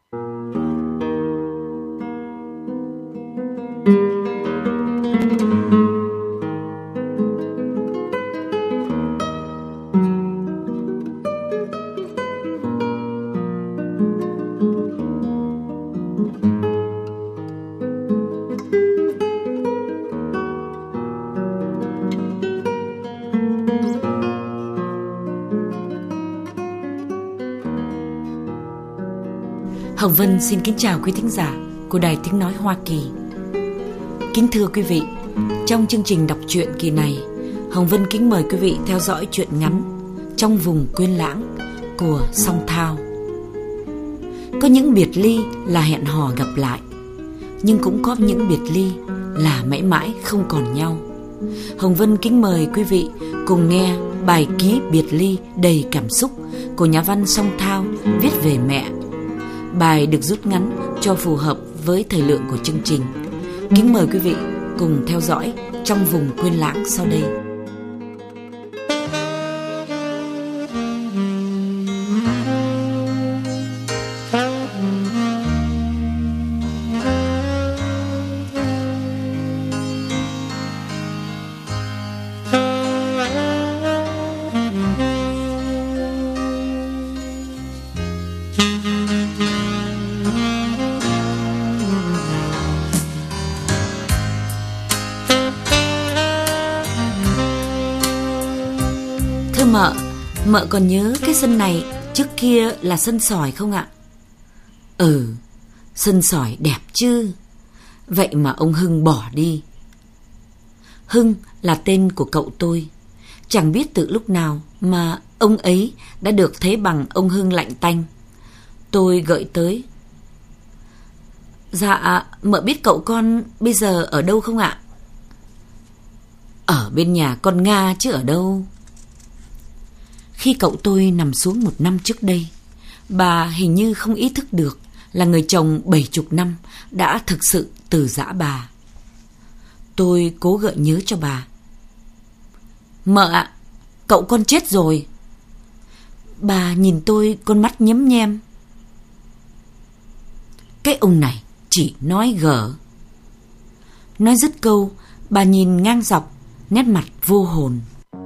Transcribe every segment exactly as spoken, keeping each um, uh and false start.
Hồng Vân xin kính chào quý thính giả của Đài Tiếng Nói Hoa Kỳ. Kính thưa quý vị, trong chương trình đọc truyện kỳ này, Hồng Vân kính mời quý vị theo dõi truyện ngắn Trong Vùng Quên Lãng của Song Thao. Có những biệt ly là hẹn hò gặp lại, nhưng cũng có những biệt ly là mãi mãi không còn nhau. Hồng Vân kính mời quý vị cùng nghe bài ký biệt ly đầy cảm xúc của nhà văn Song Thao viết về mẹ. Bài được rút ngắn cho phù hợp với thời lượng của chương trình. Kính mời quý vị cùng theo dõi Trong Vùng Quên Lãng sau đây. Mợ, mợ còn nhớ cái sân này trước kia là sân sỏi không ạ? Ừ, sân sỏi đẹp chứ. Vậy mà ông Hưng bỏ đi. Hưng là tên của cậu tôi. Chẳng biết từ lúc nào mà ông ấy đã được thế bằng ông Hưng lạnh tanh. Tôi gợi tới. Dạ, mợ biết cậu con bây giờ ở đâu không ạ? Ở bên nhà con Nga chứ ở đâu. Khi cậu tôi nằm xuống một năm trước đây, bà hình như không ý thức được là người chồng bảy chục năm đã thực sự từ giã bà. Tôi cố gợi nhớ cho bà. Mợ ạ, cậu con chết rồi. Bà nhìn tôi con mắt nhấm nhem. Cái ông này chỉ nói gở. Nói dứt câu, bà nhìn ngang dọc, nét mặt vô hồn.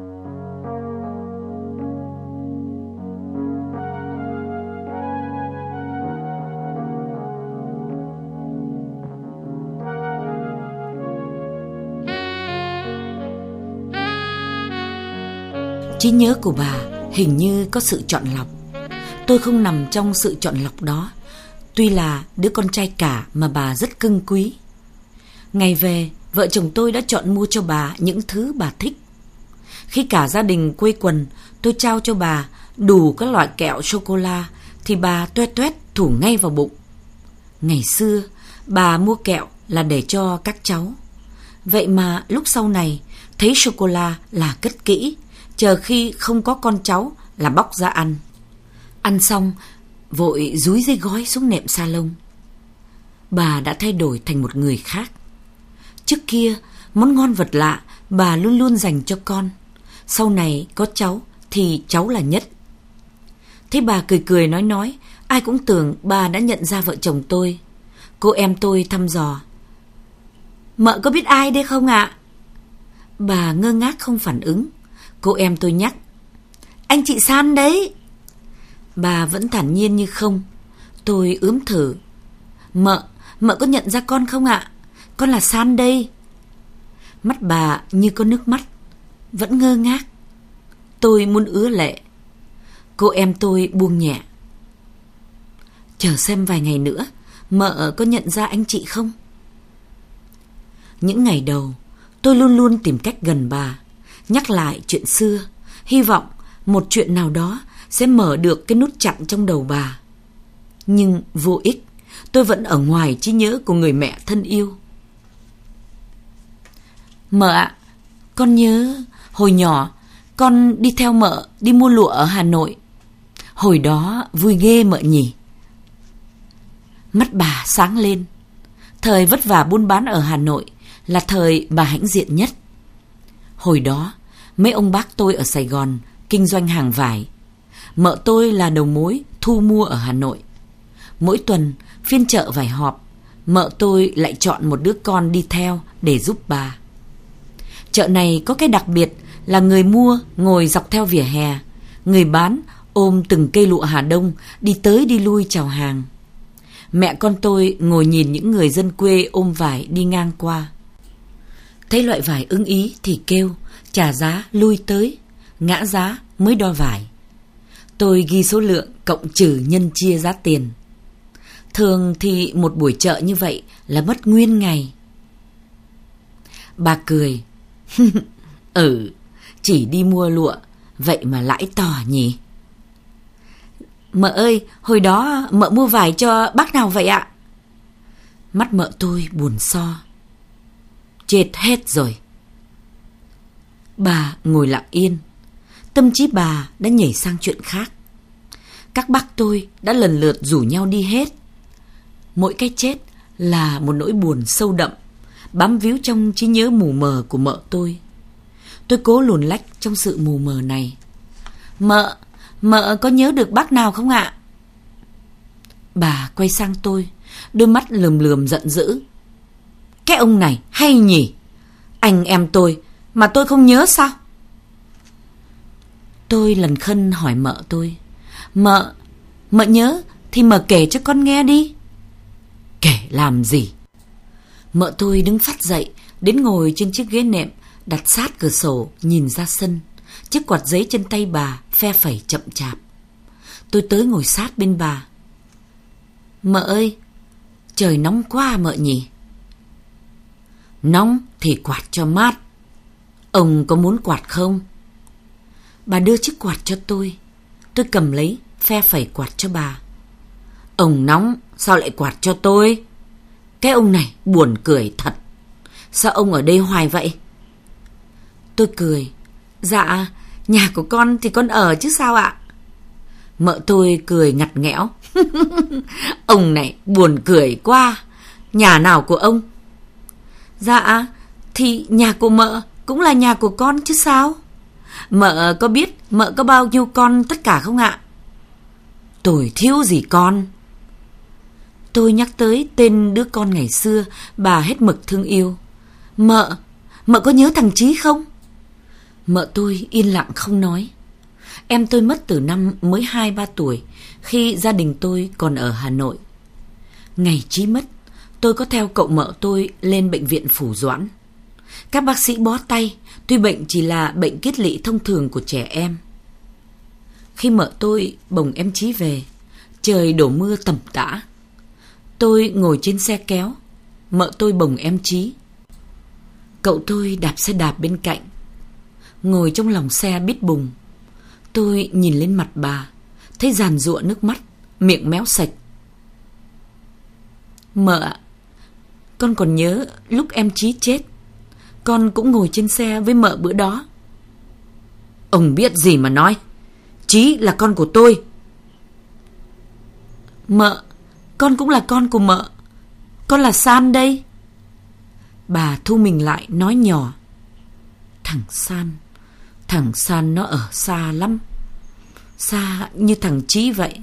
Trí nhớ của bà hình như có sự chọn lọc. Tôi không nằm trong sự chọn lọc đó, tuy là đứa con trai cả mà bà rất cưng quý. Ngày về, vợ chồng tôi đã chọn mua cho bà những thứ bà thích. Khi cả gia đình quây quần, tôi trao cho bà đủ các loại kẹo sô-cô-la thì bà toét toét thủ ngay vào bụng. Ngày xưa, bà mua kẹo là để cho các cháu. Vậy mà lúc sau này, thấy sô-cô-la là cất kỹ, chờ khi không có con cháu là bóc ra ăn. Ăn xong, vội dúi dây gói xuống nệm salon. Bà đã thay đổi thành một người khác. Trước kia, món ngon vật lạ bà luôn luôn dành cho con. Sau này có cháu thì cháu là nhất. Thấy bà cười cười nói nói, ai cũng tưởng bà đã nhận ra vợ chồng tôi. Cô em tôi thăm dò. Mợ có biết ai đây không ạ? Bà ngơ ngác không phản ứng. Cô em tôi nhắc. Anh chị San đấy. Bà vẫn thản nhiên như không. Tôi ướm thử. Mợ, mợ có nhận ra con không ạ? Con là San đây. Mắt bà như có nước mắt. Vẫn ngơ ngác. Tôi muốn ứa lệ. Cô em tôi buông nhẹ. Chờ xem vài ngày nữa, mợ có nhận ra anh chị không? Những ngày đầu, tôi luôn luôn tìm cách gần bà, nhắc lại chuyện xưa, hy vọng một chuyện nào đó sẽ mở được cái nút chặn trong đầu bà. Nhưng vô ích, tôi vẫn ở ngoài trí nhớ của người mẹ thân yêu. Mợ ạ, con nhớ hồi nhỏ con đi theo mợ đi mua lụa ở Hà Nội. Hồi đó vui ghê mợ nhỉ. Mắt bà sáng lên. Thời vất vả buôn bán ở Hà Nội là thời bà hãnh diện nhất. Hồi đó, mấy ông bác tôi ở Sài Gòn kinh doanh hàng vải. Mợ tôi là đầu mối thu mua ở Hà Nội. Mỗi tuần phiên chợ phải họp, mợ tôi lại chọn một đứa con đi theo để giúp bà. Chợ này có cái đặc biệt là người mua ngồi dọc theo vỉa hè, người bán ôm từng cây lụa Hà Đông đi tới đi lui chào hàng. Mẹ con tôi ngồi nhìn những người dân quê ôm vải đi ngang qua. Thấy loại vải ưng ý thì kêu, trả giá lui tới, ngã giá mới đo vải. Tôi ghi số lượng cộng trừ nhân chia giá tiền. Thường thì một buổi chợ như vậy là mất nguyên ngày. Bà cười. Ừ, chỉ đi mua lụa, vậy mà lãi to nhỉ? Mợ ơi, hồi đó mợ mua vải cho bác nào vậy ạ? Mắt mợ tôi buồn so. Chết hết rồi. Bà ngồi lặng yên. Tâm trí bà đã nhảy sang chuyện khác. Các bác tôi đã lần lượt rủ nhau đi hết. Mỗi cái chết là một nỗi buồn sâu đậm, bám víu trong trí nhớ mù mờ của mợ tôi. Tôi cố luồn lách trong sự mù mờ này. Mợ, mợ có nhớ được bác nào không ạ? Bà quay sang tôi, đôi mắt lườm lườm giận dữ. Cái ông này hay nhỉ? Anh em tôi mà tôi không nhớ sao? Tôi lần khân hỏi mợ tôi. Mợ, mợ nhớ thì mợ kể cho con nghe đi. Kể làm gì? Mợ tôi đứng phắt dậy, đến ngồi trên chiếc ghế nệm đặt sát cửa sổ nhìn ra sân. Chiếc quạt giấy trên tay bà phe phẩy chậm chạp. Tôi tới ngồi sát bên bà. Mợ ơi, trời nóng quá mợ nhỉ? Nóng thì quạt cho mát. Ông có muốn quạt không? Bà đưa chiếc quạt cho tôi. Tôi cầm lấy, phe phẩy quạt cho bà. Ông nóng, sao lại quạt cho tôi? Cái ông này buồn cười thật. Sao ông ở đây hoài vậy? Tôi cười. Dạ, nhà của con thì con ở chứ sao ạ? Mợ tôi cười ngặt nghẽo. Ông này buồn cười quá. Nhà nào của ông? Dạ, thì nhà của mợ cũng là nhà của con chứ sao? Mợ có biết mợ có bao nhiêu con tất cả không ạ? Tôi thiếu gì con? Tôi nhắc tới tên đứa con ngày xưa bà hết mực thương yêu. Mợ, mợ có nhớ thằng Chí không? Mợ tôi yên lặng không nói. Em tôi mất từ năm mới hai ba tuổi, khi gia đình tôi còn ở Hà Nội. Ngày Chí mất, tôi có theo cậu mợ tôi lên bệnh viện Phủ Doãn. Các bác sĩ bó tay, tuy bệnh chỉ là bệnh kiết lỵ thông thường của trẻ em. Khi mợ tôi bồng em Chí về, trời đổ mưa tầm tã. Tôi ngồi trên xe kéo, mợ tôi bồng em Chí. Cậu tôi đạp xe đạp bên cạnh. Ngồi trong lòng xe bít bùng, tôi nhìn lên mặt bà, thấy giàn giụa nước mắt, miệng méo sạch. Mợ ạ, con còn nhớ lúc em Chí chết, con cũng ngồi trên xe với mợ bữa đó. Ông biết gì mà nói. Chí là con của tôi. Mợ, con cũng là con của mợ. Con là San đây. Bà thu mình lại nói nhỏ. Thằng San, thằng San nó ở xa lắm, xa như thằng Chí vậy.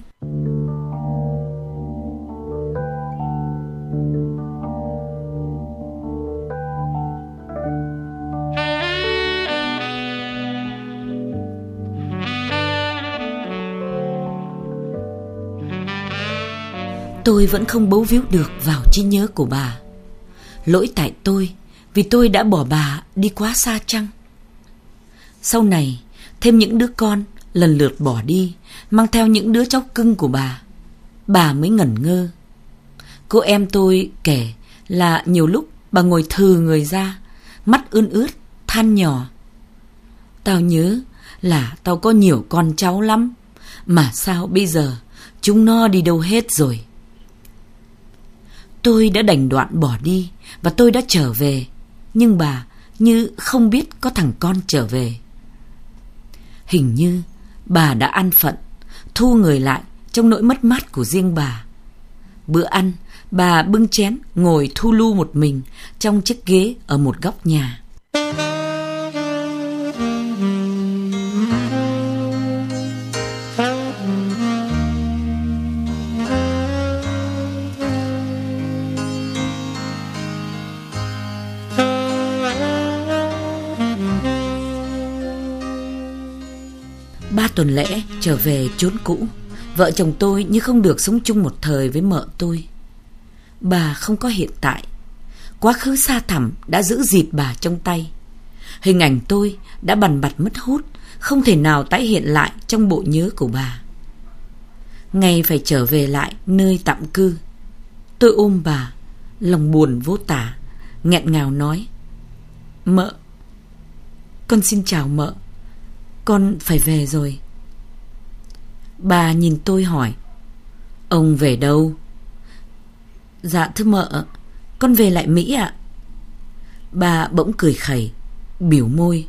Tôi vẫn không bấu víu được vào trí nhớ của bà. Lỗi tại tôi, vì tôi đã bỏ bà đi quá xa chăng? Sau này, thêm những đứa con lần lượt bỏ đi, mang theo những đứa cháu cưng của bà. Bà mới ngẩn ngơ. Cô em tôi kể là nhiều lúc bà ngồi thừ người ra, mắt ươn ướt, than nhỏ. Tao nhớ là tao có nhiều con cháu lắm, mà sao bây giờ chúng nó đi đâu hết rồi? Tôi đã đành đoạn bỏ đi và tôi đã trở về, nhưng bà như không biết có thằng con trở về. Hình như bà đã an phận, thu người lại trong nỗi mất mát của riêng bà. Bữa ăn, bà bưng chén ngồi thu lu một mình trong chiếc ghế ở một góc nhà. tuần lễ trở về chốn cũ, vợ chồng tôi như không được sống chung một thời với mợ tôi. Bà không có hiện tại. Quá khứ xa thẳm đã giữ dịt bà trong tay. Hình ảnh tôi đã bằn bặt mất hút, không thể nào tái hiện lại trong bộ nhớ của bà. Ngày phải trở về lại nơi tạm cư, tôi ôm bà, lòng buồn vô tả, nghẹn ngào nói: Mợ, con xin chào mợ, con phải về rồi. Bà nhìn tôi hỏi: Ông về đâu? Dạ thưa mợ, con về lại Mỹ ạ. Bà bỗng cười khẩy, biểu môi: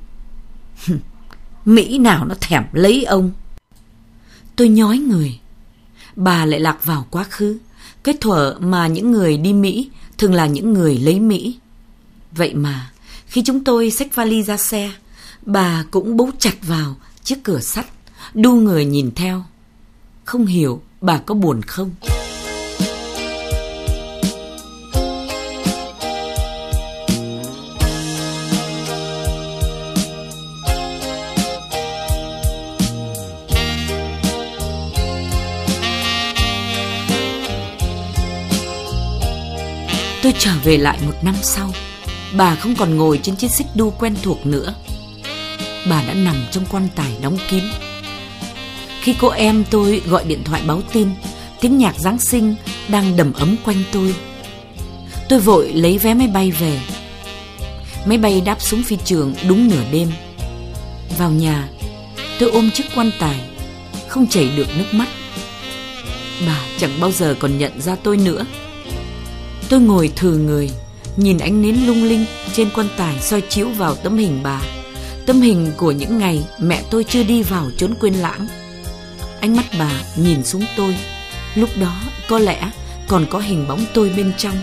Mỹ nào nó thèm lấy ông. Tôi nhói người. Bà lại lạc vào quá khứ, cái thuở mà những người đi Mỹ thường là những người lấy Mỹ. Vậy mà khi chúng tôi xách vali ra xe, bà cũng bấu chặt vào chiếc cửa sắt, đu người nhìn theo. Không hiểu bà có buồn không? Tôi trở về lại một năm sau. Bà không còn ngồi trên chiếc xích đu quen thuộc nữa. Bà đã nằm trong quan tài đóng kín. Khi cô em tôi gọi điện thoại báo tin, tiếng nhạc Giáng sinh đang đầm ấm quanh tôi. Tôi vội lấy vé máy bay về. Máy bay đáp xuống phi trường đúng nửa đêm. Vào nhà, tôi ôm chiếc quan tài, không chảy được nước mắt. Bà chẳng bao giờ còn nhận ra tôi nữa. Tôi ngồi thừ người, nhìn ánh nến lung linh trên quan tài soi chiếu vào tấm hình bà, tấm hình của những ngày mẹ tôi chưa đi vào chốn quên lãng. Ánh mắt bà nhìn xuống tôi, lúc đó có lẽ còn có hình bóng tôi bên trong.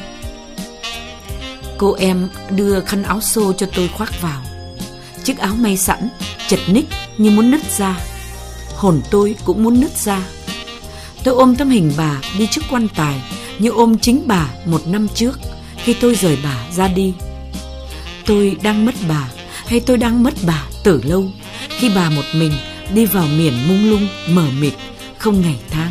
Cô em đưa khăn áo xô cho tôi khoác vào. Chiếc áo may sẵn chật ních như muốn nứt ra. Hồn tôi cũng muốn nứt ra. Tôi ôm tấm hình bà đi trước quan tài như ôm chính bà một năm trước khi tôi rời bà ra đi. Tôi đang mất bà, hay tôi đang mất bà từ lâu, khi bà một mình đi vào miền mông lung mờ mịt, không ngày tháng.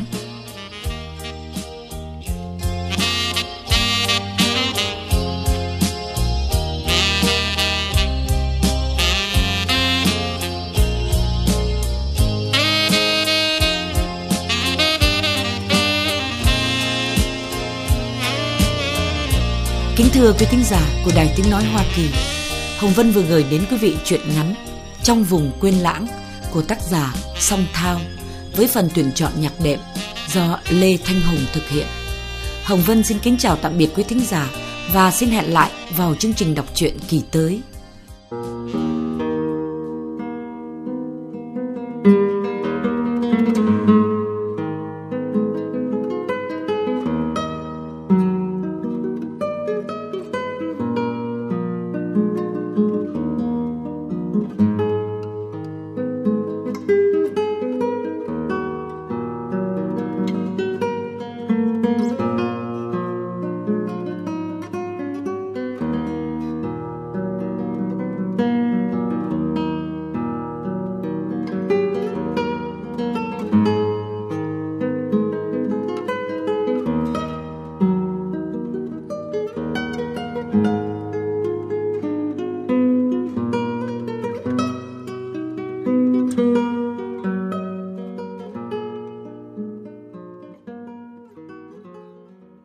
Kính thưa quý thính giả của Đài Tiếng Nói Hoa Kỳ, Hồng Vân vừa gửi đến quý vị truyện ngắn Trong Vùng Quên Lãng của tác giả Song Thao với phần tuyển chọn nhạc đệm do Lê Thanh Hùng thực hiện. Hồng Vân xin kính chào tạm biệt quý thính giả và xin hẹn lại vào chương trình đọc truyện kỳ tới.